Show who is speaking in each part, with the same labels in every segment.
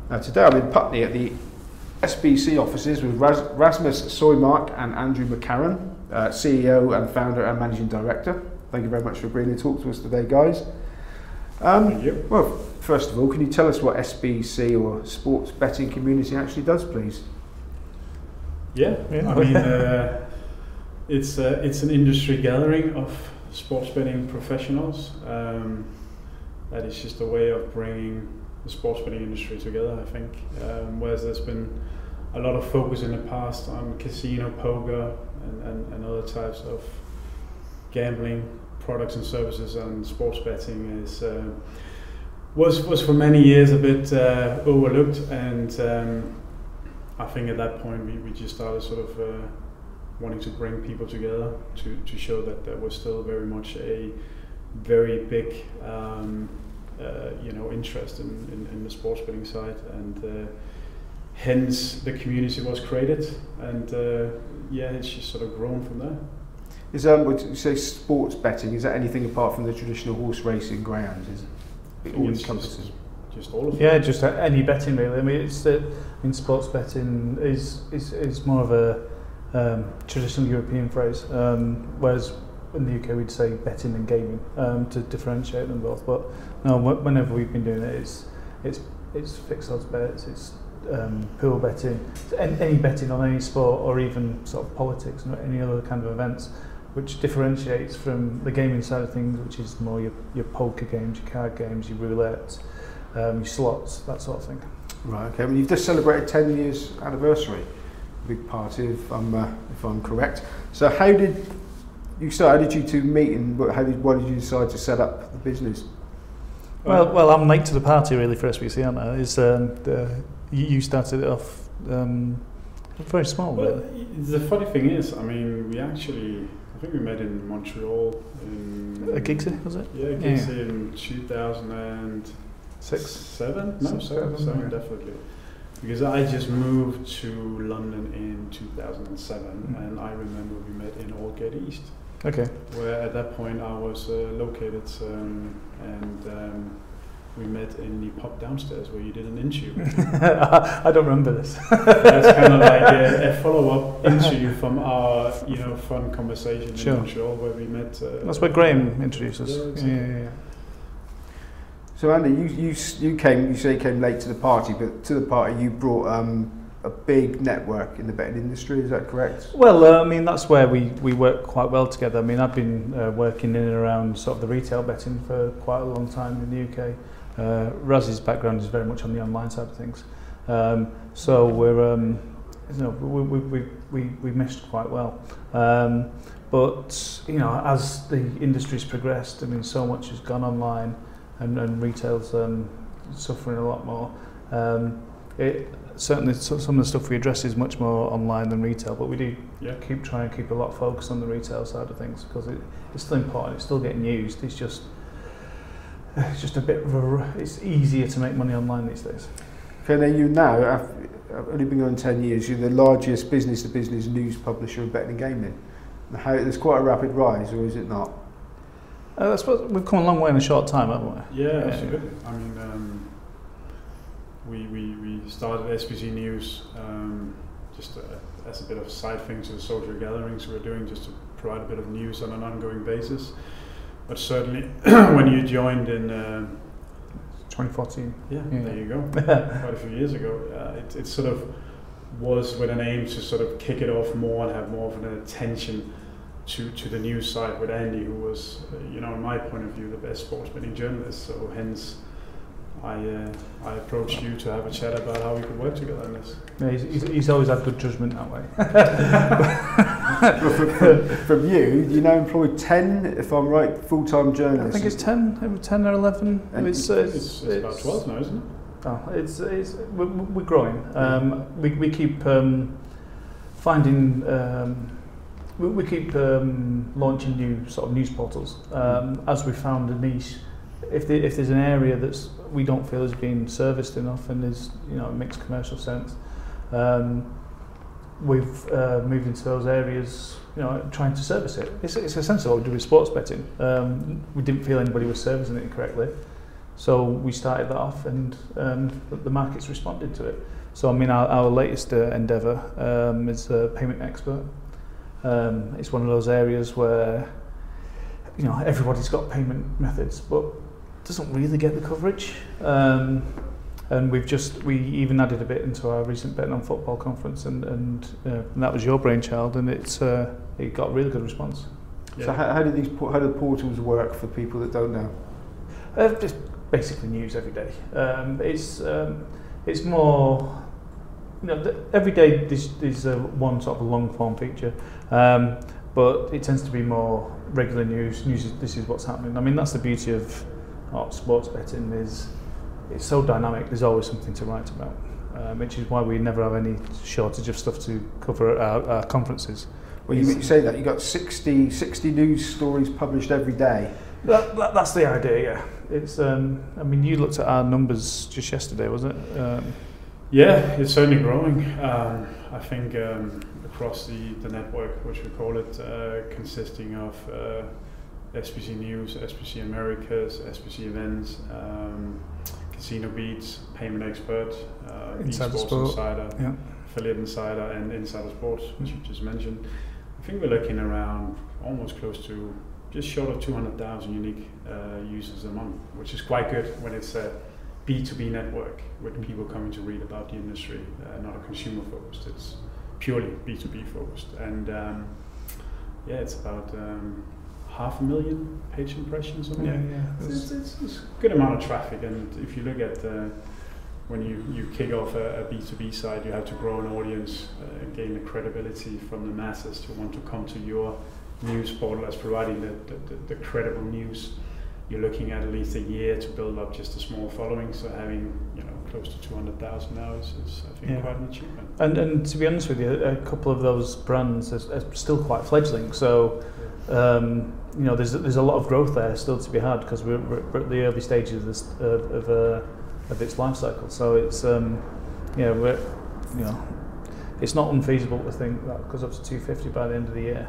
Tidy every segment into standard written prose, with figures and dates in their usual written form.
Speaker 1: Today I'm in Putney at the SBC offices with Rasmus Soymark and Andrew McCarron, CEO and founder and managing director. Thank you very much for agreeing to talk to us today, guys.
Speaker 2: Thank you.
Speaker 1: Well, first of all, can you tell us what SBC or Sports Betting Community actually does, please?
Speaker 2: Yeah. I mean, it's an industry gathering of sports betting professionals. That is just a way of bringing the sports betting industry together, I think. Whereas there's been a lot of focus in the past on casino, poker, and other types of gambling products and services, and sports betting was for many years a bit overlooked, and I think at that point we just started sort of wanting to bring people together to show that there was still very much a very big interest in the sports betting side, and hence the community was created, and it's just sort of grown from there.
Speaker 1: Is when you say sports betting, is that anything apart from the traditional horse racing grounds? Is it all encompasses?
Speaker 2: Just all of it.
Speaker 3: Yeah, just any betting really. I mean, sports betting is more of a traditional European phrase, whereas in the UK we'd say betting and gaming to differentiate them both. But no, whenever we've been doing it, it's fixed odds bets, it's pool betting, any betting on any sport, or even sort of politics and any other kind of events, which differentiates from the gaming side of things, which is more your poker games, your card games, your roulette, your slots, that sort of thing.
Speaker 1: Right. Okay. Well, you've just celebrated 10 years anniversary, big party, if I'm correct. So how did you start? How did you two meet, and why did you decide to set up the business?
Speaker 3: Well, I'm late to the party really for SBC, aren't I? You started it off very small.
Speaker 2: Well,
Speaker 3: really.
Speaker 2: The funny thing is, I mean, I think we met in Montreal.
Speaker 3: At Gigsy, was it?
Speaker 2: Yeah, Gigsy in 2006, 7? No, 7 definitely. Because I just moved to London in 2007, and I remember we met in Aldgate East.
Speaker 3: Okay.
Speaker 2: Where at that point I was located, and we met in the pub downstairs where you did an interview.
Speaker 3: I don't remember this.
Speaker 2: That's kind of like a follow-up interview from our, fun conversation in Montreal where we met.
Speaker 3: That's where Graham introduced us. Yeah.
Speaker 1: So Andy, you came late to the party, but to the party you brought a big network in the betting industry. Is that correct?
Speaker 3: Well, I mean, that's where we work quite well together. I mean, I've been working in and around sort of the retail betting for quite a long time in the UK. Raz's background is very much on the online side of things, so we're we meshed quite well. But as the industry's progressed, I mean, so much has gone online, and retail's suffering a lot more. Certainly, some of the stuff we address is much more online than retail, but we do try and keep a lot of focus on the retail side of things, because it's still important. It's still getting used. It's just a bit of it's easier to make money online these days.
Speaker 1: Okay, now I've only been going 10 years. You're the largest business-to-business news publisher of betting and gaming. There's quite a rapid rise, or is it not?
Speaker 3: I suppose we've come a long way in a short time, haven't we?
Speaker 2: Yeah, absolutely. I mean, we started SBC News just as a bit of a side thing to the social gatherings we're doing, just to provide a bit of news on an ongoing basis. But certainly, when you joined in
Speaker 3: 2014,
Speaker 2: there you go, quite a few years ago, it sort of was with an aim to sort of kick it off more and have more of an attention to the news side with Andy, who was, in my point of view, the best sports betting journalist. So hence, I approached you to have a chat about how we could work together on this.
Speaker 3: Yeah, he's always had good judgment that way.
Speaker 1: From you now employ 10, if I'm right, full-time journalists.
Speaker 3: I think it's 10 or 11.
Speaker 2: It's about 12 now, isn't it?
Speaker 3: Oh, we're growing. We keep finding. We keep launching new sort of news portals as we found a niche. If there's an area that's we don't feel is being serviced enough, and there's it makes commercial sense, we've moved into those areas, trying to service it. It's essentially what we do with sports betting. We didn't feel anybody was servicing it correctly, So we started that off, and the market's responded to it. So I mean, our latest endeavour is a payment expert. It's one of those areas where, you know, everybody's got payment methods, but doesn't really get the coverage. And we even added a bit into our recent Betting on Football conference, and that was your brainchild, and it got a really good response.
Speaker 1: Yeah. So how do the portals work for people that don't know?
Speaker 3: Just basically news every day. It's more, you know, every day there's one sort of long form feature, but it tends to be more regular news. This is what's happening. I mean, that's the beauty of sports betting, is it's so dynamic. There's always something to write about, which is why we never have any shortage of stuff to cover at our conferences.
Speaker 1: Well, you say that you got 60 news stories published every day.
Speaker 3: That's the idea, yeah. It's I mean, you looked at our numbers just yesterday, wasn't it?
Speaker 2: Yeah, it's certainly growing. I think across the network, which we call it, consisting of SBC News, SBC Americas, SBC Events, Casino Beats, Payment Expert,
Speaker 3: Insider
Speaker 2: eSports
Speaker 3: Sport,
Speaker 2: Insider,
Speaker 3: yeah.
Speaker 2: Affiliate Insider, and Insider Sports, which you just mentioned. I think we're looking around almost close to just short of 200,000 unique users a month, which is quite good when it's a B2B network with people coming to read about the industry, not a consumer focused. It's purely B2B focused, and yeah, it's about 500,000 page impressions. It's a good amount of traffic, and if you look at when you kick off a B2B site, you have to grow an audience, gain the credibility from the masses to want to come to your news portal as providing the credible news. You're looking at least a year to build up just a small following, so having, you know, close to 200,000 now is I think quite an achievement.
Speaker 3: And to be honest with you, a couple of those brands are still quite fledgling, so you know, there's a lot of growth there still to be had, because we're at the early stages of its life cycle. So it's it's not unfeasible to think that goes up to 250 by the end of the year.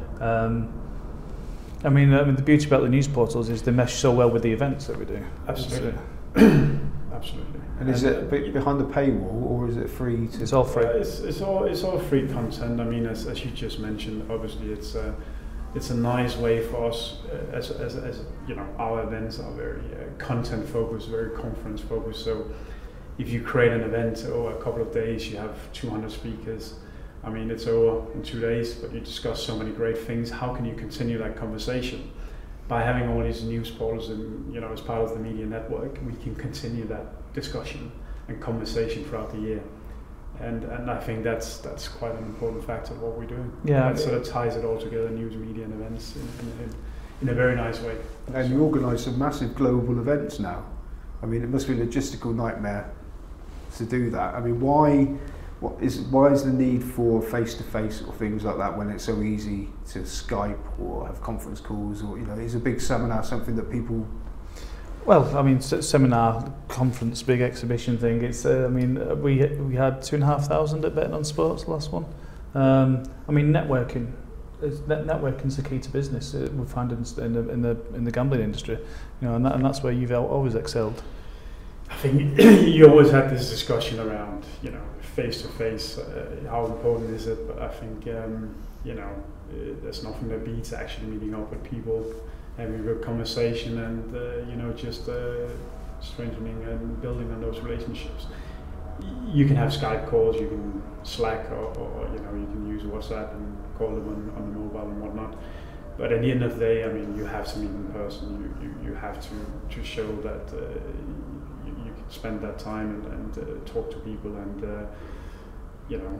Speaker 3: I mean, the beauty about the news portals is they mesh so well with the events that we do.
Speaker 2: Absolutely. Absolutely.
Speaker 1: And is it behind the paywall, or is it free?
Speaker 3: It's all free.
Speaker 2: It's all free content. I mean, as you just mentioned, obviously it's a nice way for us, as you know, our events are very content focused, very conference focused. So if you create an event over a couple of days, you have 200 speakers. I mean, it's over in 2 days, but you discuss so many great things. How can you continue that conversation? By having all these news portals and, you know, as part of the media network, we can continue that discussion and conversation throughout the year. And I think that's quite an important factor of what we're doing.
Speaker 3: Yeah,
Speaker 2: that sort of ties it all together, news, media, and events in a very nice way.
Speaker 1: And you organise some massive global events now. I mean, it must be a logistical nightmare to do that. I mean, why is the need for face-to-face or things like that when it's so easy to Skype or have conference calls, or, you know, is a big seminar something that people? Well,
Speaker 3: I mean, seminar, conference, big exhibition thing. It's I mean, we had 2,500 at Betting on Sports, the last one. I mean, networking is the key to business. We find in the gambling industry, you know, and that's where you've always excelled.
Speaker 2: I think you always had this discussion around, you know, face-to-face, how important is it? But I think, you know, there's nothing that beats actually meeting up with people, having a good conversation, and, you know, just strengthening and building on those relationships. You can have Skype calls, you can Slack, or you know, you can use WhatsApp and call them on the mobile and whatnot. But at the end of the day, I mean, you have to meet in person. You have to show that you can spend that time and talk to people, and you know,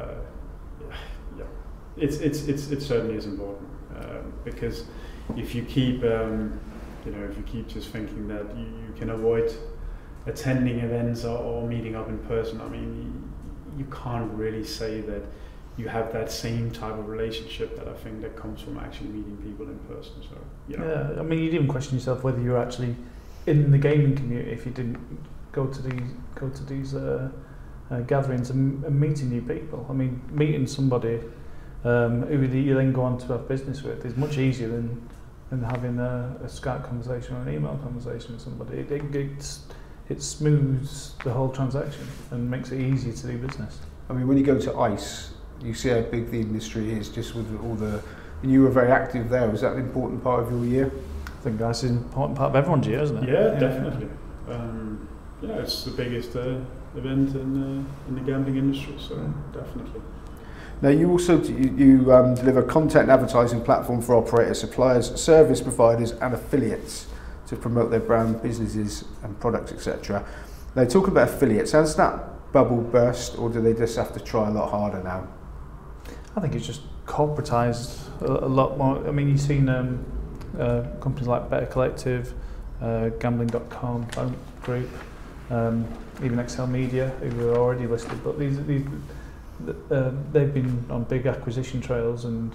Speaker 2: yeah, it certainly is important, because if you keep you know, if you keep just thinking that you can avoid attending events or meeting up in person, I mean, you can't really say that you have that same type of relationship that I think that comes from actually meeting people in person. So, you know.
Speaker 3: Yeah, I mean, you'd even question yourself whether you're actually in the gaming community if you didn't go to these gatherings and meeting new people. I mean, meeting somebody who you then go on to have business with is much easier than and having a Skype conversation or an email conversation with somebody. It smooths the whole transaction and makes it easier to do business.
Speaker 1: I mean, when you go to ICE, you see how big the industry is, just with all the. And you were very active there. Was that an important part of your year?
Speaker 3: I think that's an important part of everyone's year, isn't it?
Speaker 2: Yeah, definitely. It's the biggest event in the gambling industry, so definitely.
Speaker 1: Now, you also deliver content and advertising platform for operators, suppliers, service providers, and affiliates to promote their brand, businesses, and products, etc. Now, talking about affiliates, has that bubble burst, or do they just have to try a lot harder now?
Speaker 3: I think it's just corporatised a lot more. I mean, you've seen companies like Better Collective, Gambling.com, Group, even Excel Media, who are already listed, but they've been on big acquisition trails, and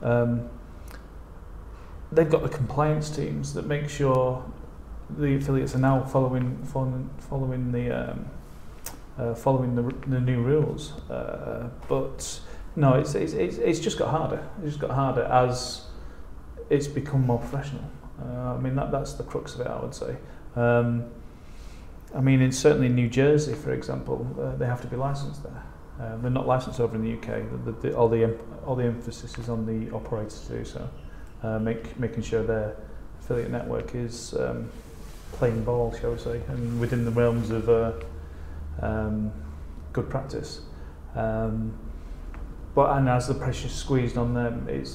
Speaker 3: they've got the compliance teams that make sure the affiliates are now following the new rules. But no, it's just got harder. It's just got harder as it's become more professional. I mean, that's the crux of it, I would say. I mean, certainly in New Jersey, for example, they have to be licensed there. They're not licensed over in the UK. All the emphasis is on the operators to do so, making sure their affiliate network is playing ball, shall we say, and within the realms of good practice. But as the pressure's squeezed on them, it's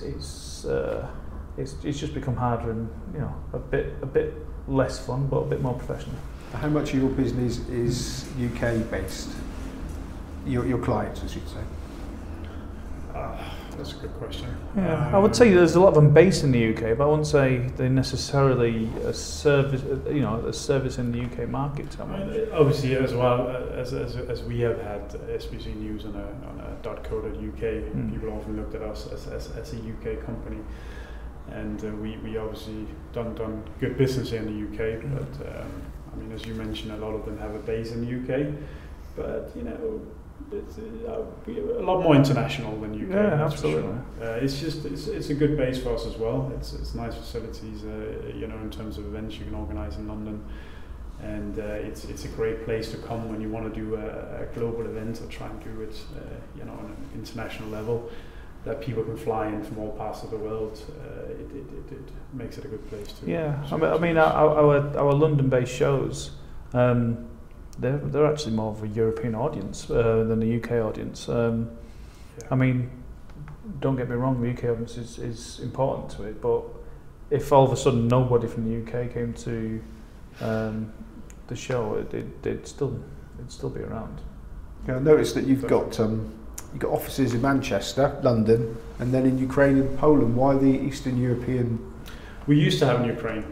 Speaker 3: just become harder and a bit less fun, but a bit more professional.
Speaker 1: How much of your business is UK based? Your clients, I should say.
Speaker 2: That's a good question.
Speaker 3: Yeah, I would say there's a lot of them based in the UK, but I wouldn't say they're necessarily a service in the UK market.
Speaker 2: Obviously, as well as we have had SBC News on a .co.uk, people often looked at us as a UK company, and we obviously done good business in the UK. But I mean, as you mentioned, a lot of them have a base in the UK, but it's a lot more international than UK.
Speaker 3: Yeah, absolutely.
Speaker 2: Sure. It's a good base for us as well. It's nice facilities, in terms of events you can organise in London, and it's a great place to come when you want to do a global event or try and do it, on an international level, that people can fly in from all parts of the world. It makes it a good place to.
Speaker 3: Yeah, I mean our London-based shows. They're actually more of a European audience than the UK audience. I mean, don't get me wrong, the UK audience is important to it, but if all of a sudden nobody from the UK came to the show, it'd still be around.
Speaker 1: Yeah, I noticed that you've got offices in Manchester, London, and then in Ukraine and Poland. Why the Eastern European?
Speaker 2: We used to have in Ukraine.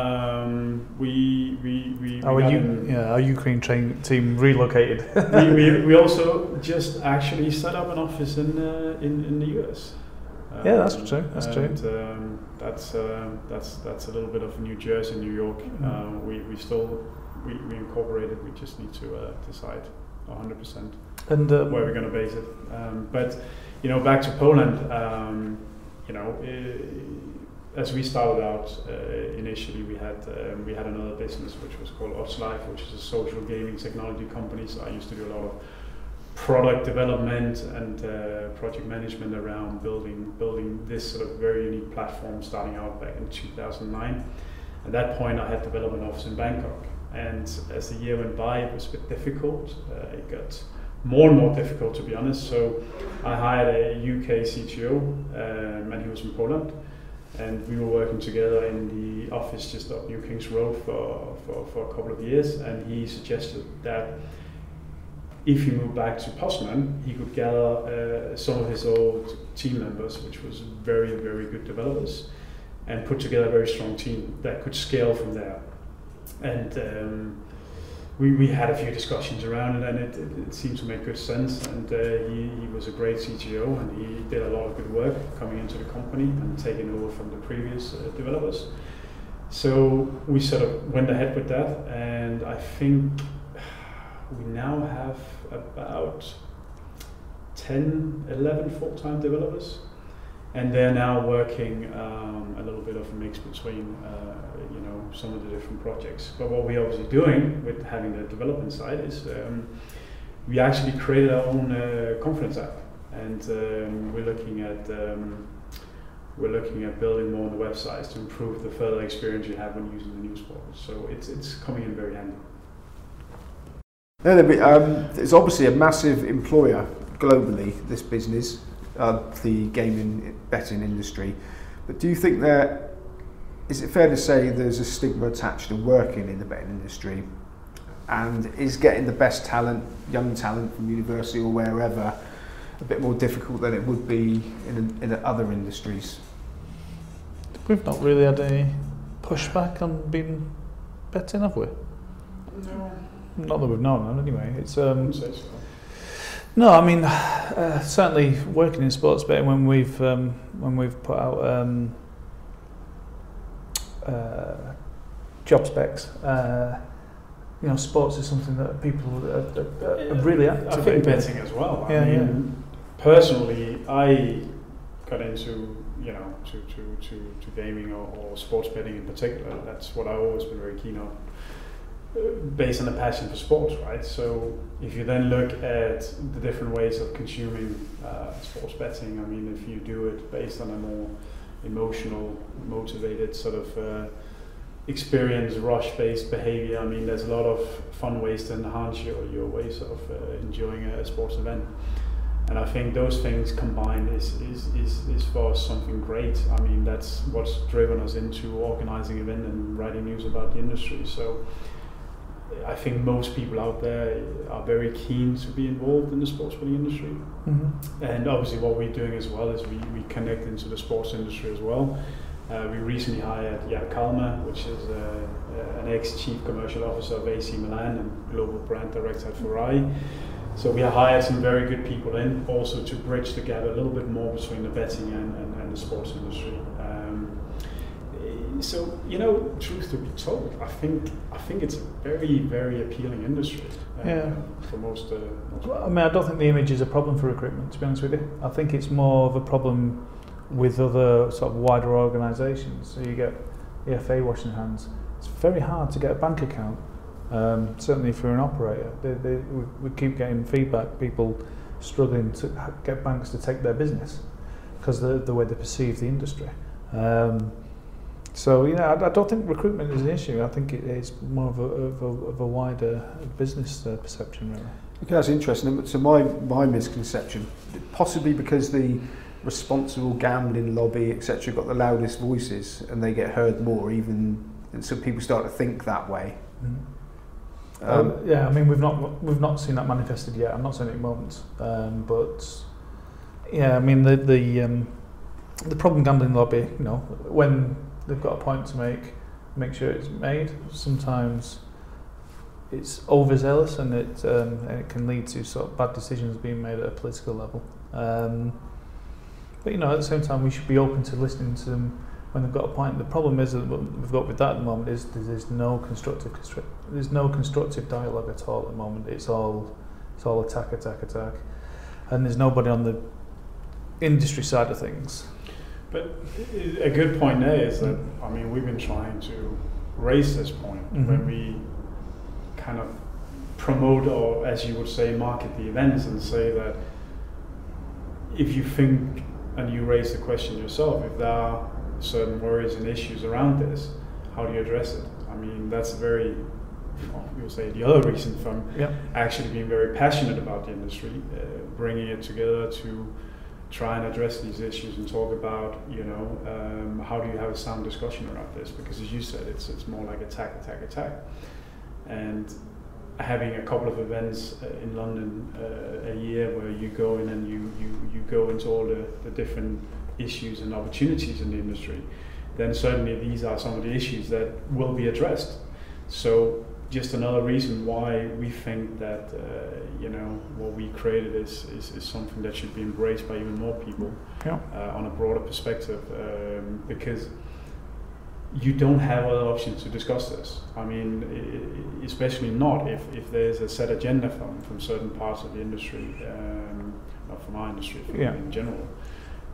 Speaker 3: Our Ukraine team relocated.
Speaker 2: we also just actually set up an office in the US.
Speaker 3: Yeah, that's true. That's true.
Speaker 2: That's a little bit of New Jersey, New York. We incorporated. We just need to decide 100%
Speaker 3: and
Speaker 2: where we're going to base it. But back to Poland. As we started out, initially we had another business which was called OddsLife, which is a social gaming technology company. So I used to do a lot of product development and project management around building this sort of very unique platform, starting out back in 2009. At that point, I had a development office in Bangkok, and as the year went by, it was a bit difficult. It got more and more difficult, to be honest. So I hired a UK CTO, and he was from Poland. And we were working together in the office just up New Kings Road for a couple of years, and he suggested that if he moved back to Poznan, he could gather some of his old team members, which was very, very good developers, and put together a very strong team that could scale from there. And we had a few discussions around it, and it seemed to make good sense. And he was a great CTO, and he did a lot of good work coming into the company and taking over from the previous developers. So we sort of went ahead with that, and I think we now have about 10, 11 full-time developers. and they're now working a little bit of a mix between some of the different projects. But what we're obviously doing with having the development side is we actually created our own conference app, and we're looking at building more on the websites to improve the further experience you have when using the news portal. So it's coming in very handy.
Speaker 1: It's obviously a massive employer globally, this business, the gaming betting industry. But do you think is it fair to say there's a stigma attached to working in the betting industry? And is getting the best talent, young talent from university or wherever, a bit more difficult than it would be in other industries?
Speaker 3: We've not really had any pushback on being betting, have we?
Speaker 2: No.
Speaker 3: Not that we've known, anyway. It's
Speaker 2: I wouldn't say so.
Speaker 3: no, I mean certainly working in sports betting when we've put out job specs. Sports is something that people are really active.
Speaker 2: I think betting as well.
Speaker 3: Yeah,
Speaker 2: I mean, personally, I got into to gaming or sports betting in particular. That's what I've always been very keen on, based on a passion for sports, right? So if you then look at the different ways of consuming sports betting, I mean, if you do it based on a more emotional, motivated sort of experience, rush-based behavior, I mean, there's a lot of fun ways to enhance your ways of enjoying a sports event. And I think those things combined is for us something great. I mean, that's what's driven us into organising event and writing news about the industry. So I think most people out there are very keen to be involved in the sports betting industry. Mm-hmm. And obviously what we're doing as well is we connect into the sports industry as well. We recently hired Jaap Kalma, which is an ex-chief commercial officer of AC Milan and global brand director at Ferrari. So we hired some very good people in, also to bridge the gap a little bit more between the betting and the sports industry. So, truth to be told, I think it's a very, very appealing industry for most
Speaker 3: Well, I mean, I don't think the image is a problem for recruitment, to be honest with you. I think it's more of a problem with other sort of wider organisations. So you get the FA washing hands. It's very hard to get a bank account, certainly if you're an operator. We keep getting feedback, people struggling to get banks to take their business because of the way they perceive the industry. So I don't think recruitment is an issue. I think it is more of a wider business perception, really.
Speaker 1: Okay, that's interesting. So my misconception, possibly because the responsible gambling lobby, etc., got the loudest voices and they get heard more, and so people start to think that way.
Speaker 3: Mm-hmm. I mean, we've not seen that manifested yet. I'm not saying it won't, but yeah, I mean the problem gambling lobby, when they've got a point to make sure it's made. Sometimes it's overzealous and it can lead to sort of bad decisions being made at a political level. But at the same time, we should be open to listening to them when they've got a point. The problem is that what we've got with that at the moment is there's no constructive dialogue at all at the moment. It's all attack, and there's nobody on the industry side of things.
Speaker 2: But a good point there is that, I mean, we've been trying to raise this point when we kind of promote, or as you would say, market the events, and say that if you think and you raise the question yourself, if there are certain worries and issues around this, how do you address it? I mean, that's very, you'll say, the other reason from actually being very passionate about the industry, bringing it together to try and address these issues and talk about, how do you have a sound discussion around this? Because as you said, it's more like attack. And having a couple of events in London a year where you go in and you go into all the different issues and opportunities in the industry, then certainly these are some of the issues that will be addressed. So just another reason why we think that what we created is something that should be embraced by even more people on a broader perspective, because you don't have other options to discuss this. I mean, especially not if there's a set agenda from certain parts of the industry, not from our industry, in general.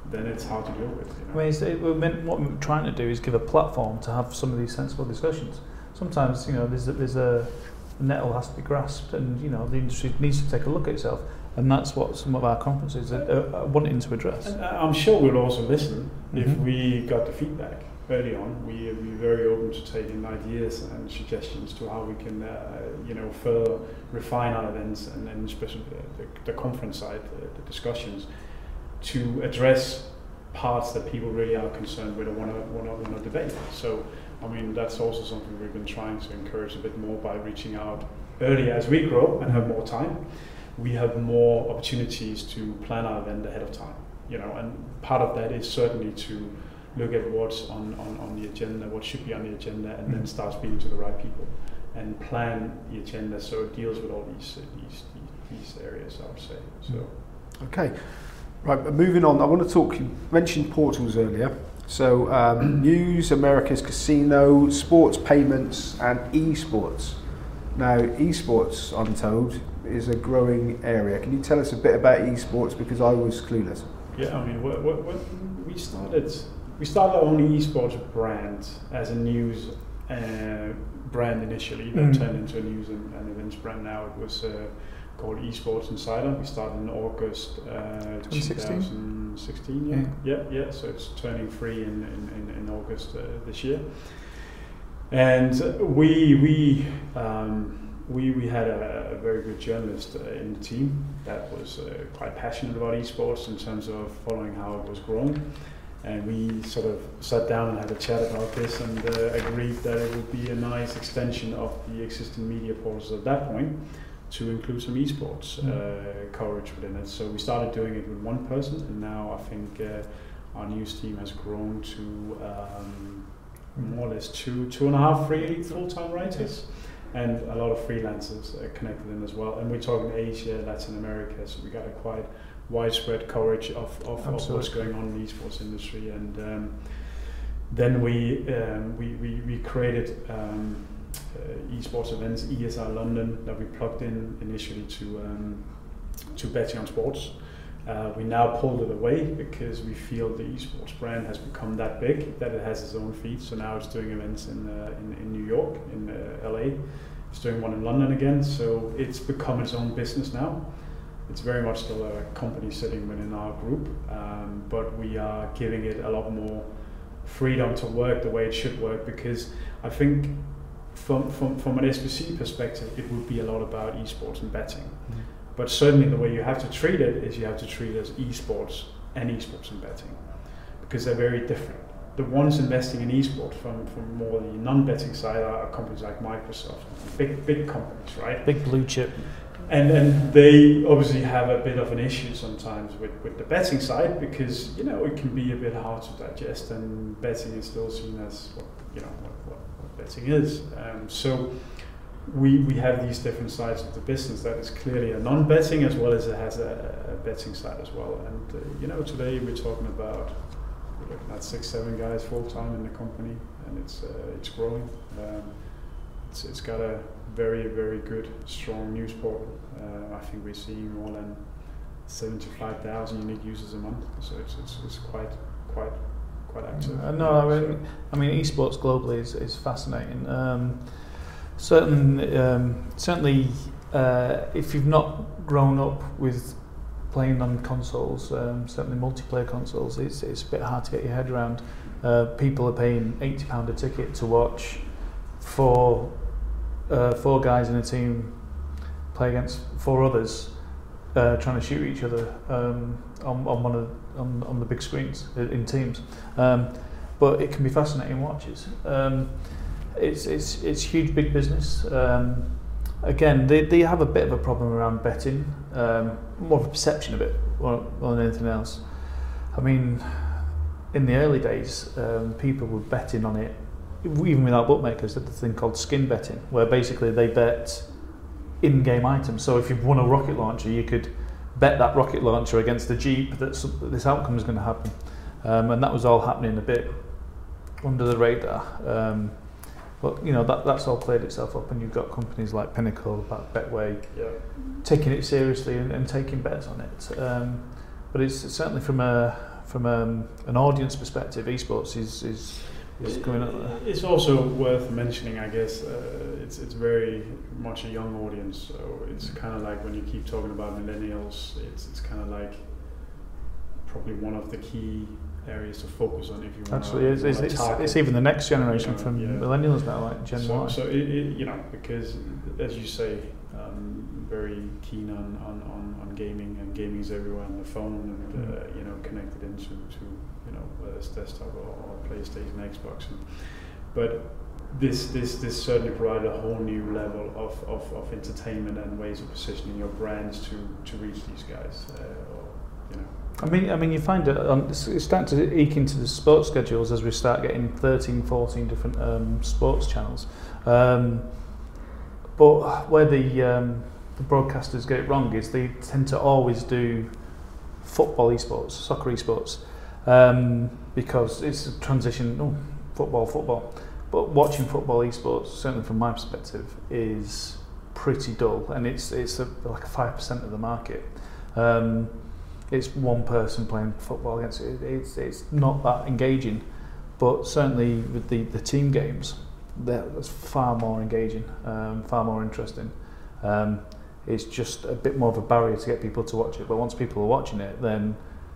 Speaker 2: then it's hard to deal with.
Speaker 3: I mean, what we're trying to do is give a platform to have some of these sensible discussions. Sometimes, there's a nettle has to be grasped, and the industry needs to take a look at itself, and that's what some of our conferences are wanting to address.
Speaker 2: And I'm sure we'll also listen if we got the feedback early on. We're very open to taking ideas and suggestions to how we can, further refine our events, and then especially the conference side, the discussions, to address parts that people really are concerned with or want to debate. So, I mean, that's also something we've been trying to encourage a bit more by reaching out early as we grow and have more time. We have more opportunities to plan our event ahead of time, and part of that is certainly to look at what's on the agenda, what should be on the agenda, and then start speaking to the right people and plan the agenda so it deals with all these areas, I would say. So,
Speaker 1: okay. Right, moving on, I want to talk, you mentioned portals earlier. So News, America's Casino, sports payments and esports. Now esports, I'm told, is a growing area. Can you tell us a bit about esports, because I was clueless?
Speaker 2: Yeah, I mean, we started our own esports brand as a news brand initially, that turned into a news and events brand. Now it was called Esports Insider. We started in August 2016. Yeah. So it's turning 3 in August this year. And we had a very good journalist in the team that was quite passionate about esports in terms of following how it was growing. And we sort of sat down and had a chat about this, and agreed that it would be a nice extension of the existing media portals at that point to include some esports coverage within it. So we started doing it with one person, and now I think our news team has grown to more or less 2.5, 3 full-time writers, and a lot of freelancers connected in as well. And we're talking Asia, Latin America, so we got a quite widespread coverage of what's going on in the esports industry. And then we created esports events, ESR London, that we plugged in initially to betting on sports. We now pulled it away because we feel the esports brand has become that big that it has its own feed. So now it's doing events in New York, in LA. It's doing one in London again. So it's become its own business now. It's very much still a company sitting within our group, but we are giving it a lot more freedom to work the way it should work, because I think from an SBC perspective, it would be a lot about esports and betting. But certainly the way you have to treat it is you have to treat it as esports and betting, because they're very different. The ones investing in esports from more the non-betting side are companies like Microsoft, big companies, right?
Speaker 3: Big blue chip.
Speaker 2: And they obviously have a bit of an issue sometimes with the betting side, because it can be a bit hard to digest, and betting is still seen as what betting is. So we have these different sides of the business that is clearly a non-betting as well as it has a betting side as well. And today we're looking at 6-7 guys full time in the company, and it's growing. It's got a very, very good, strong news portal. I think we're seeing more than 75,000 unique users a month, so it's quite active.
Speaker 3: I mean, esports globally is fascinating. Certainly, if you've not grown up with playing on consoles, certainly multiplayer consoles, it's a bit hard to get your head around. People are paying £80 a ticket to watch four guys in a team play against 4 others, trying to shoot each other on the big screens in teams. But it can be fascinating watches. It's huge, big business. Again, they have a bit of a problem around betting, more of a perception of it more than anything else. I mean, in the early days, people were betting on it, even without bookmakers. There's a thing called skin betting, where basically they bet in-game items. So if you've won a rocket launcher, you could bet that rocket launcher against the Jeep that this outcome is going to happen. And that was all happening a bit under the radar. But that's all played itself up, and you've got companies like Pinnacle, like Betway, taking it seriously and taking bets on it. But it's certainly from a from an audience perspective, esports is going up there.
Speaker 2: It's also worth mentioning, I guess, it's very much a young audience, so it's kind of like when you keep talking about millennials, it's kind of like probably one of the key areas to focus on if you want
Speaker 3: to. It's even the next generation from millennials now, like Gen Y.
Speaker 2: So because as you say, very keen on gaming, and gaming is everywhere on the phone, and connected into whether it's desktop or PlayStation, Xbox, but this certainly provided a whole new level of entertainment and ways of positioning your brands to reach these guys.
Speaker 3: I mean, you find it's starting to eke into the sports schedules as we start getting 13, 14 different sports channels. But where the broadcasters get it wrong is they tend to always do football esports, soccer esports, because it's a transition. Football. But watching football esports, certainly from my perspective, is pretty dull, and it's like 5% of the market. It's one person playing football against it. It's not that engaging, but certainly with the team games, that's far more engaging, far more interesting. It's just a bit more of a barrier to get people to watch it. But once people are watching it, then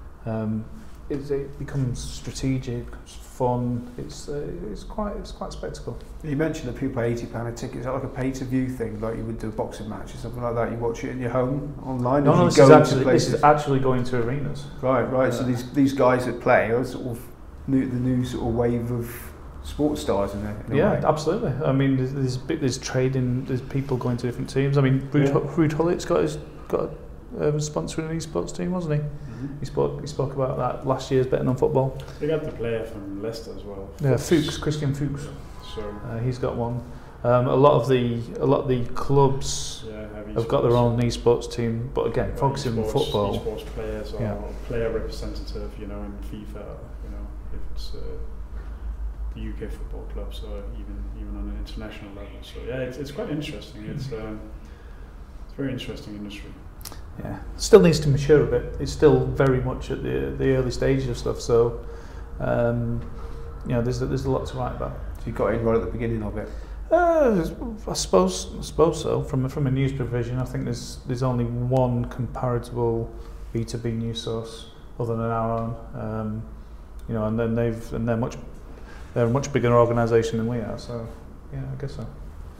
Speaker 3: it becomes strategic, it's fun. It's quite spectacle.
Speaker 1: You mentioned that people pay £80 a ticket. Is that like a pay-to-view thing, like you would do a boxing match or something like that? You watch it in your home online?
Speaker 3: No, this is actually going to arenas.
Speaker 1: Right. So these guys that play are sort of the new sort of wave of sports stars in a way.
Speaker 3: Absolutely. I mean, there's trading. There's people going to different teams. I mean, Ruud Hullit's got sponsoring an esports team, wasn't he? Mm-hmm. He spoke about that last year's betting on football.
Speaker 2: They got the player from Leicester as well.
Speaker 3: Yeah, Christian Fuchs.
Speaker 2: So
Speaker 3: he's got one. A lot of the clubs have got their own esports team, but again, focusing on football.
Speaker 2: Esports players or player representative, in FIFA, if it's the UK football clubs or even on an international level. So it's quite interesting. It's a very interesting industry.
Speaker 3: Yeah, still needs to mature a bit. It's still very much at the early stages of stuff. So, there's a lot to write about.
Speaker 1: So you got in right at the beginning of it.
Speaker 3: I suppose so. From a news provision, I think there's only one comparable B2B news source other than our own. And then they're a much bigger organisation than we are. So, I guess so.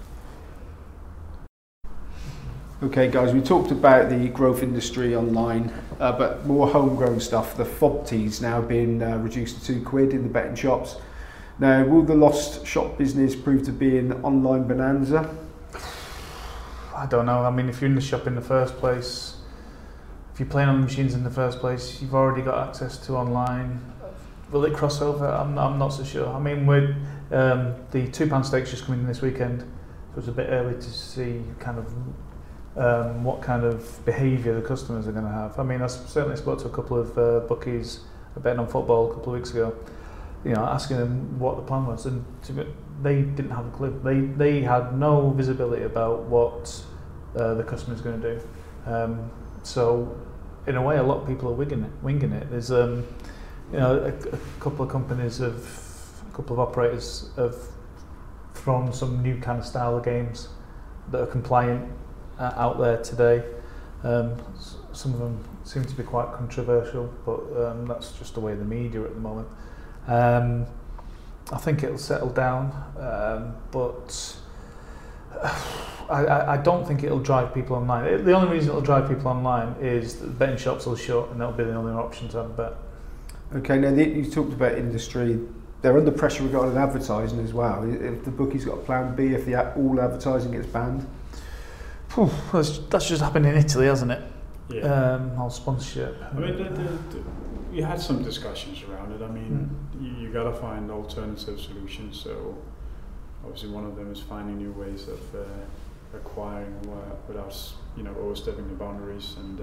Speaker 1: Okay guys, we talked about the growth industry online, but more homegrown stuff. The FOBT's now been reduced to £2 in the betting shops. Now, will the lost shop business prove to be an online bonanza?
Speaker 3: I don't know. I mean, if you're in the shop in the first place, if you're playing on the machines in the first place, you've already got access to online. Will it cross over? I'm not so sure. I mean, with the £2 stakes just coming in this weekend, so it's a bit early to see kind of what kind of behaviour the customers are going to have. I mean, I certainly spoke to a couple of bookies betting on football a couple of weeks ago, asking them what the plan was, and they didn't have a clue. They had no visibility about what the customer's going to do. So, in a way, a lot of people are winging it. There's a couple of companies a couple of operators have thrown some new kind of style of games that are compliant out there today. Some of them seem to be quite controversial, but that's just the way the media at the moment. I think it'll settle down, but I don't think it'll drive people online. The only reason it'll drive people online is that the betting shops will shut, and that'll be the only option to have a bet. Okay, now you talked about industry. They're under pressure regarding advertising as well. If the bookies got a plan B, if all advertising gets banned? That's just happened in Italy, hasn't it?
Speaker 2: Yeah.
Speaker 3: All sponsorship.
Speaker 2: I mean, we had some discussions around it. I mean, you got to find alternative solutions. So, obviously, one of them is finding new ways of acquiring without, overstepping the boundaries. And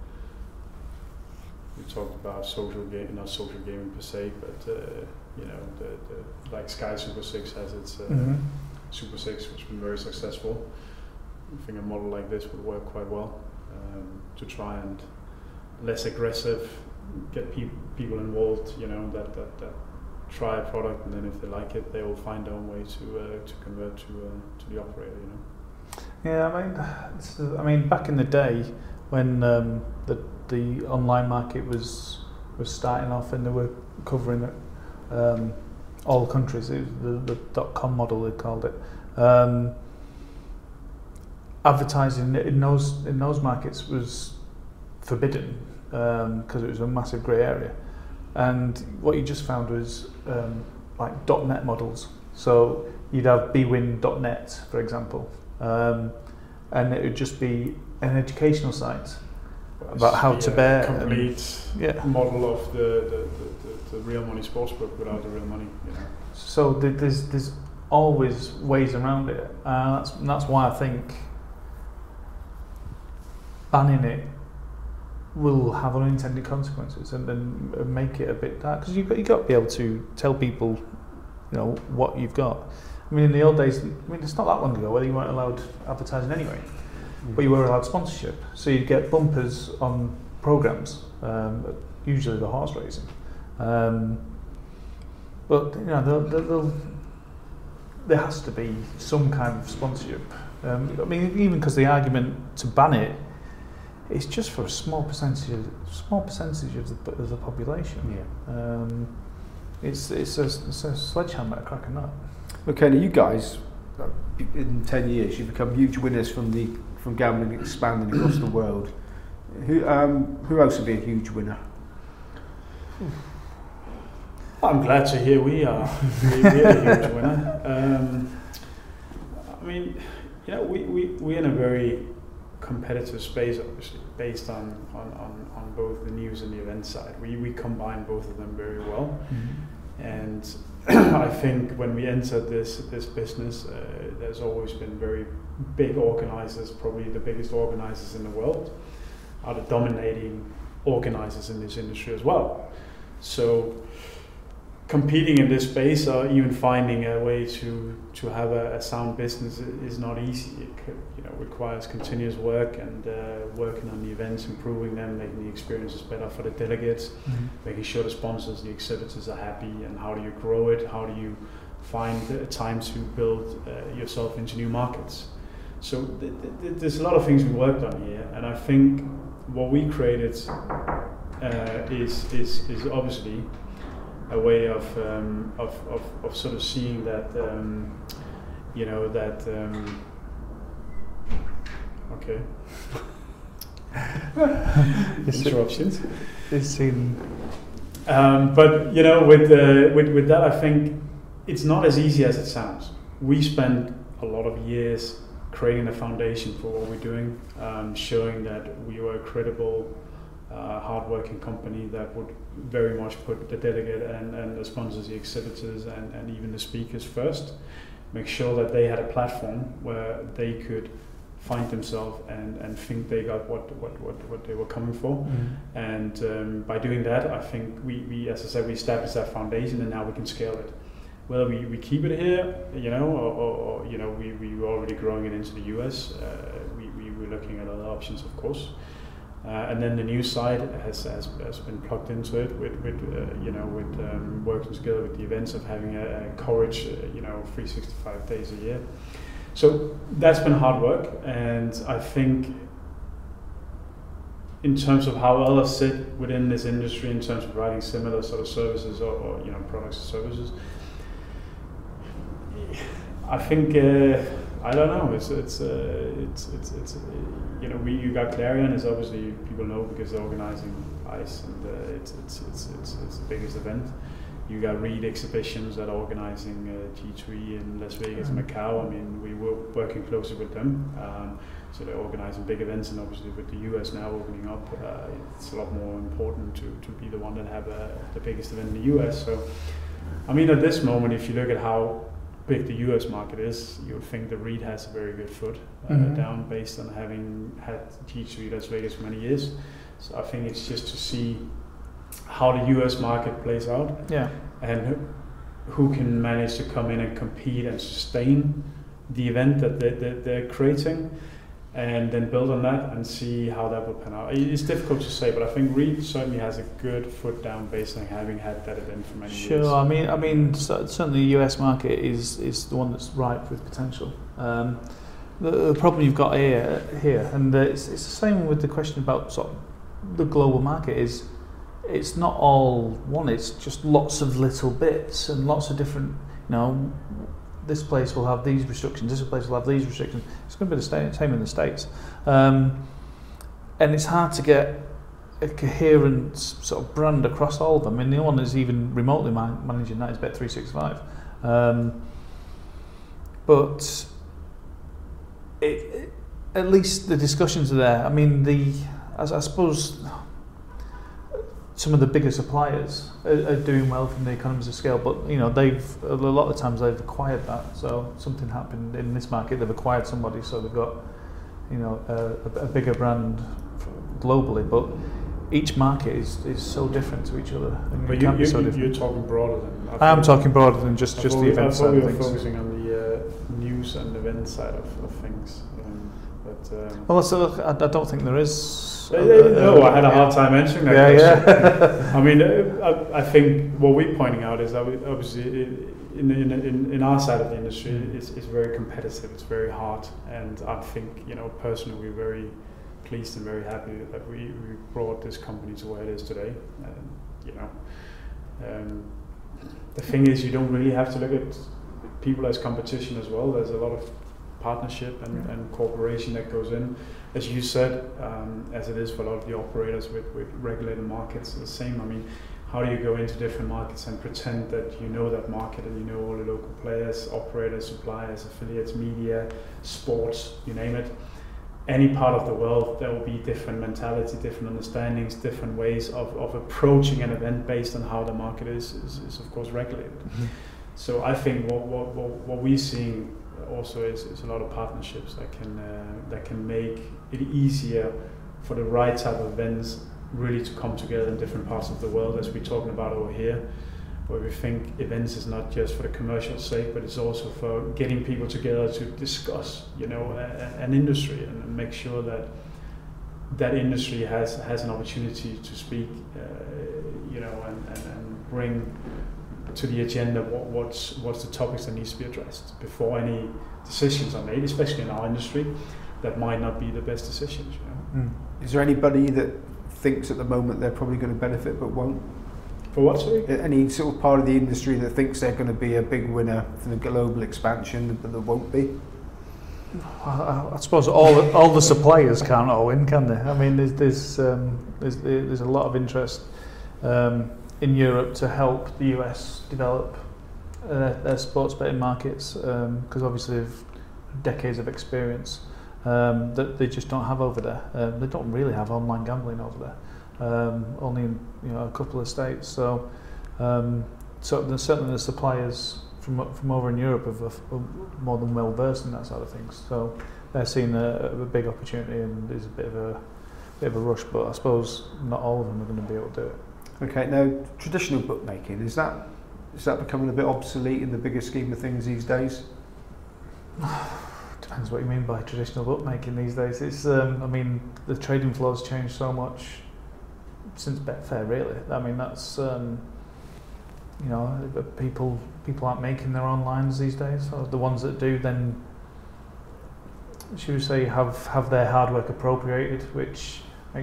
Speaker 2: we talked about not social gaming per se, but the like Sky Super 6 has its Super 6, which has been very successful. I think a model like this would work quite well to try and less aggressive get people involved, that try a product, and then if they like it, they will find their own way to convert to the operator.
Speaker 3: Yeah, I mean, back in the day when the online market was starting off and they were covering all countries, it was the .com model they called it. Advertising in those markets was forbidden because it was a massive grey area, and what you just found was like .net models. So you'd have bwin.net, for example, and it would just be an educational site about how to bet.
Speaker 2: Complete model of the real money sportsbook without the real money.
Speaker 3: So there's always ways around it. That's why I think banning it will have unintended consequences and make it a bit dark, because you've got to be able to tell people, what you've got. I mean, in the old days, it's not that long ago where you weren't allowed advertising anyway, but you were allowed sponsorship. So you'd get bumpers on programs, usually the horse racing. But there has to be some kind of sponsorship. Even because the argument to ban it, it's just for a small percentage of the population.
Speaker 1: Yeah.
Speaker 3: It's a sledgehammer at cracking that.
Speaker 1: Okay, now you guys, in 10 years, you've become huge winners from gambling expanding across the world. Who else would be a huge winner?
Speaker 2: I'm glad to hear we are. We're a huge winner. We're in a very competitive space, obviously, based on both the news and the event side. We combine both of them very well. Mm-hmm. And I think when we entered this business, there's always been very big organizers, probably the biggest organizers in the world, are the dominating organizers in this industry as well. So competing in this space, or even finding a way to have a sound business, is not easy. It requires continuous work and working on the events, improving them, making the experiences better for the delegates, making sure the sponsors, the exhibitors are happy, and how do you grow it? How do you find time to build yourself into new markets? So there's a lot of things we worked on here, and I think what we created is obviously a way of sort of seeing that okay. Interruptions. But with that, I think it's not as easy as it sounds. We spent a lot of years creating a foundation for what we're doing, showing that we were a credible, hard-working company that would very much put the delegate and the sponsors, the exhibitors, and even the speakers first. Make sure that they had a platform where they could find themselves and think they got what they were coming for. Mm-hmm. And by doing that, I think we, as I said, we established that foundation, and now we can scale it. Whether we keep it here, or we were already growing it into the US. We were looking at other options, of course. And then the news side has been plugged into it with working together with the events of having a coverage, 365 days a year. So that's been hard work, and I think in terms of how others sit within this industry, in terms of providing similar sort of services or products and services, I think I don't know. It's you got Clarion, is obviously people know because they're organizing ICE, and it's the biggest event. You got Reed Exhibitions that are organizing G3 in Las Vegas and Macau. I mean, we were working closely with them. So they're organizing big events, and obviously with the US now opening up, it's a lot more important to be the one that have the biggest event in the US. So, I mean, at this moment, if you look at how big the US market is, you would think that Reed has a very good foot down, based on having had G3 Las Vegas for many years. So I think it's just to see how the US market plays out, and who can manage to come in and compete and sustain the event that they're creating. and then build on that and see how that will pan out. It's difficult to say, but I think Reed certainly has a good foot down based on having had that event for many years.
Speaker 3: Sure, I mean, certainly the US market is the one that's ripe with potential. The problem you've got here, and it's the same with the question about sort of the global market, is it's not all one. It's just lots of little bits and lots of different. This place will have these restrictions. This place will have these restrictions. It's going to be the same in the States, and it's hard to get a coherent sort of brand across all of them. I mean, the one that's even remotely managing that is Bet365, but at least the discussions are there. I mean, I suppose some of the bigger suppliers are doing well from the economies of scale, but they've a lot of times they've acquired that. So something happened in this market, they've acquired somebody, so they've got a bigger brand globally. But each market is so different to each other.
Speaker 2: But you're talking broader than.
Speaker 3: I am talking broader than just the event side of things.
Speaker 2: We're focusing on the news and event side of things.
Speaker 3: I don't think there is.
Speaker 2: No, I had a hard time answering that question.
Speaker 3: Yeah.
Speaker 2: I mean, I think what we're pointing out is that obviously in our side of the industry, it's very competitive. It's very hard, and I think personally we're very pleased and very happy that we brought this company to where it is today. The thing is, you don't really have to look at people as competition as well. There's a lot of partnership and cooperation that goes in. As you said, as it is for a lot of the operators with regulated markets, the same. I mean, how do you go into different markets and pretend that you know that market and you know all the local players, operators, suppliers, affiliates, media, sports, you name it. Any part of the world, there will be different mentality, different understandings, different ways of approaching an event based on how the market is of course regulated. Mm-hmm. So I think what we're seeing also is a lot of partnerships that can make it easier for the right type of events really to come together in different parts of the world, as we're talking about over here, where we think events is not just for the commercial sake, but it's also for getting people together to discuss, an industry and make sure that industry has an opportunity to speak, and bring to the agenda what's the topics that needs to be addressed before any decisions are made, especially in our industry, that might not be the best decisions.
Speaker 1: Is there anybody that thinks at the moment they're probably going to benefit but won't?
Speaker 2: For what, sorry?
Speaker 1: Any sort of part of the industry that thinks they're going to be a big winner for the global expansion, but there won't be?
Speaker 3: I suppose all the suppliers can't all win, can they? I mean, there's a lot of interest in Europe to help the US develop their sports betting markets, because obviously they've decades of experience that they just don't have over there. They don't really have online gambling over there. Only in a couple of states. So certainly the suppliers from over in Europe are more than well versed in that side of things. So they're seeing a big opportunity, and there's a bit of a rush. But I suppose not all of them are going to be able to do it.
Speaker 1: Okay, now traditional bookmaking, is that becoming a bit obsolete in the bigger scheme of things these days?
Speaker 3: Depends what you mean by traditional bookmaking these days. It's I mean, the trading floor's changed so much since Betfair, really. I mean, that's people aren't making their own lines these days. So the ones that do, then should we say have their hard work appropriated, which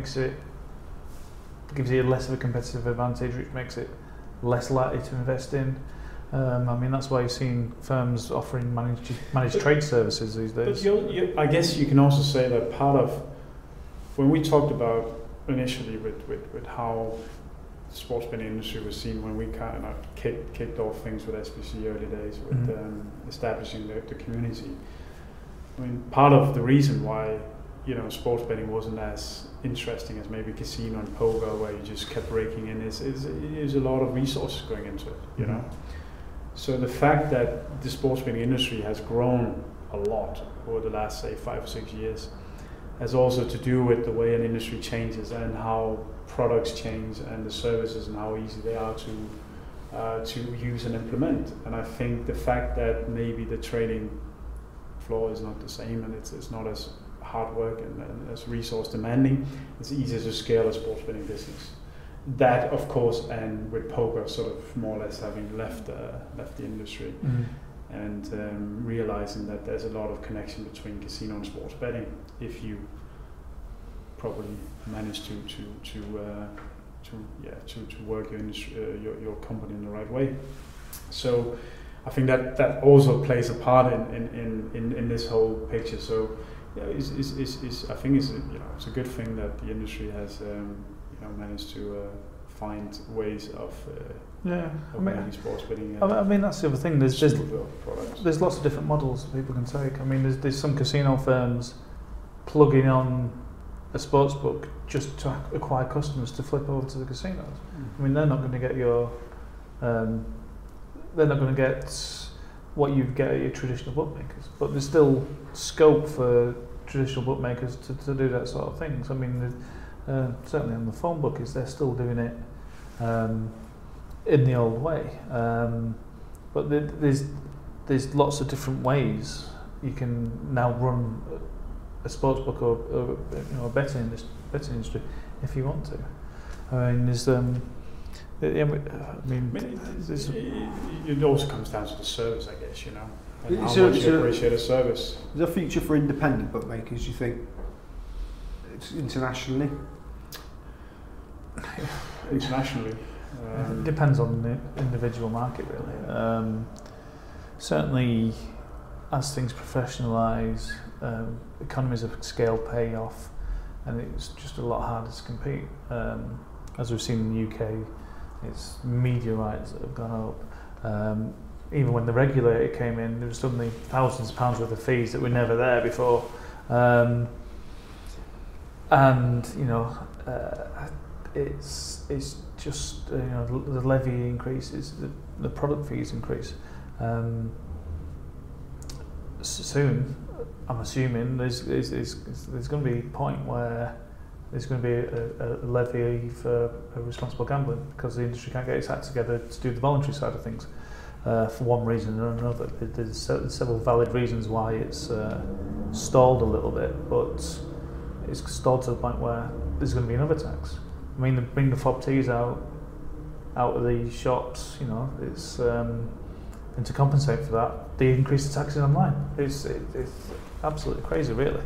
Speaker 3: gives you less of a competitive advantage, which makes it less likely to invest in. I mean, that's why you're seeing firms offering managed trade services these days.
Speaker 2: But I guess you can also say that part of when we talked about initially with how the sports betting industry was seen when we kind of kicked off things with SBC early days with establishing the community. I mean, part of the reason why sports betting wasn't as interesting as maybe casino and poker, where you just kept raking in, is a lot of resources going into it. So the fact that the sports betting industry has grown a lot over the last, say, 5 or 6 years has also to do with the way an industry changes and how products change and the services and how easy they are to use and implement. And I think the fact that maybe the trading floor is not the same and it's not as hard work and as resource demanding, it's easier to scale a sports betting business. That, of course, and with poker sort of more or less having left the industry, and realizing that there's a lot of connection between casino and sports betting if you properly manage to work your industry, your company in the right way. So I think that also plays a part in this whole picture. So yeah, I think it's a good thing that the industry has managed to find ways of making sports betting.
Speaker 3: I mean that's the other thing. There's lots of different models that people can take. I mean there's some casino firms plugging on a sports book just to acquire customers to flip over to the casinos. I mean they're not going to get what you get at your traditional bookmakers, but there's still scope for traditional bookmakers to do that sort of things. I mean, certainly on the phone book they're still doing it in the old way, but there's lots of different ways you can now run a sports book or a betting industry if you want to. I mean,
Speaker 2: it also comes down to the service, I guess, and how much you appreciate a service.
Speaker 1: Is there a future for independent bookmakers, you think, internationally?
Speaker 2: Internationally?
Speaker 3: It depends on the individual market, really. Certainly, as things professionalise, economies of scale pay off, and it's just a lot harder to compete. As we've seen in the UK, it's media rights that have gone up. Even when the regulator came in, there was suddenly thousands of pounds worth of fees that were never there before. It's just the levy increases, the product fees increase. Soon, I'm assuming there's going to be a point where there's going to be a levy for responsible gambling because the industry can't get its act together to do the voluntary side of things for one reason or another. There's several valid reasons why it's stalled a little bit, but it's stalled to the point where there's going to be another tax. I mean, bring the FOBTs out of the shops, it's and to compensate for that, they increase the taxes online. It's absolutely crazy, really.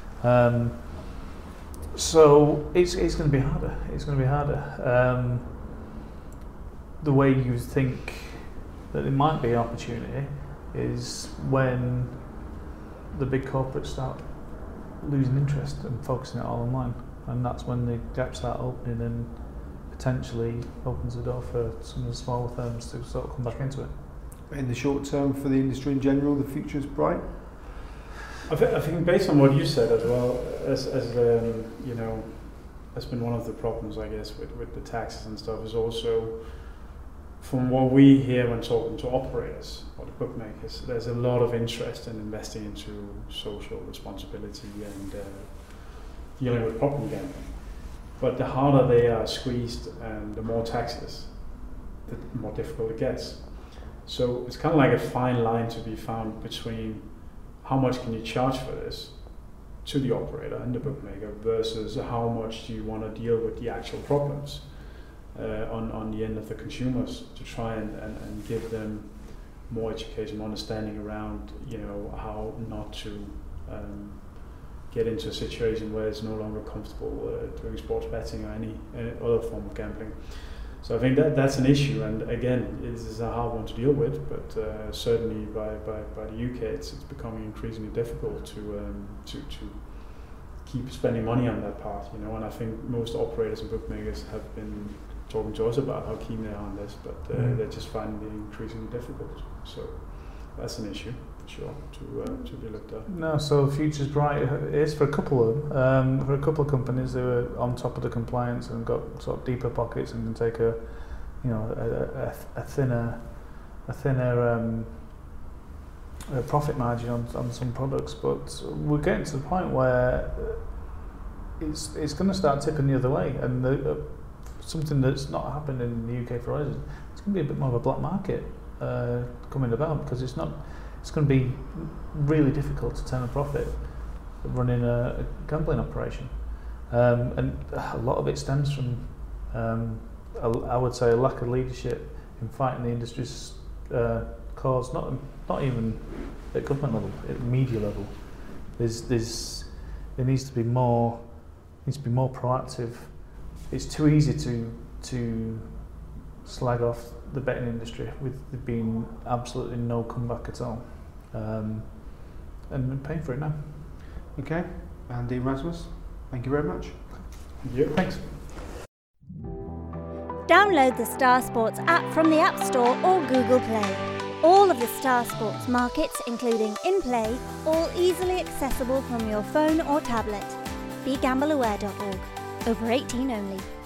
Speaker 3: So it's going to be harder. It's going to be harder. The way you think that there might be an opportunity is when the big corporates start losing interest and focusing it all online, and that's when the gaps start opening and potentially opens the door for some of the smaller firms to sort of come back into it.
Speaker 1: In the short term, for the industry in general, the future is bright.
Speaker 2: I think based on what you said as well, as that's been one of the problems, I guess, with the taxes and stuff, is also from what we hear when talking to operators or the bookmakers, there's a lot of interest in investing into social responsibility and dealing with problem gambling. But the harder they are squeezed and the more taxes, the more difficult it gets. So it's kind of like a fine line to be found between how much can you charge for this to the operator and the bookmaker versus how much do you want to deal with the actual problems on the end of the consumers to try and give them more education, more understanding around how not to get into a situation where it's no longer comfortable doing sports betting or any other form of gambling. So I think that's an issue, and again, it is a hard one to deal with. But certainly by the UK, it's becoming increasingly difficult to keep spending money on that part. And I think most operators and bookmakers have been talking to us about how keen they are on this, but they're just finding it increasingly difficult. So that's an issue for sure to be looked at.
Speaker 3: No, so the future's bright. It is for a couple of them. For a couple of companies, they were on top of the compliance and got sort of deeper pockets and can take a thinner profit margin on some products. But we're getting to the point where it's going to start tipping the other way, and something that's not happened in the UK for us. It's going to be a bit more of a black market coming about because it's going to be really difficult to turn a profit running a gambling operation, and a lot of it stems from, I would say, a lack of leadership in fighting the industry's cause. Not even at government level, at media level. There needs to be more proactive. It's too easy to slag off the betting industry with there being absolutely no comeback at all, and we're paying for it now.
Speaker 1: Okay, Andy and Rasmus, thank you very much.
Speaker 2: Yeah.
Speaker 3: Thanks.
Speaker 4: Download the Star Sports app from the App Store or Google Play. All of the Star Sports markets, including in-play, all easily accessible from your phone or tablet. BeGambleAware.org. Over 18 only.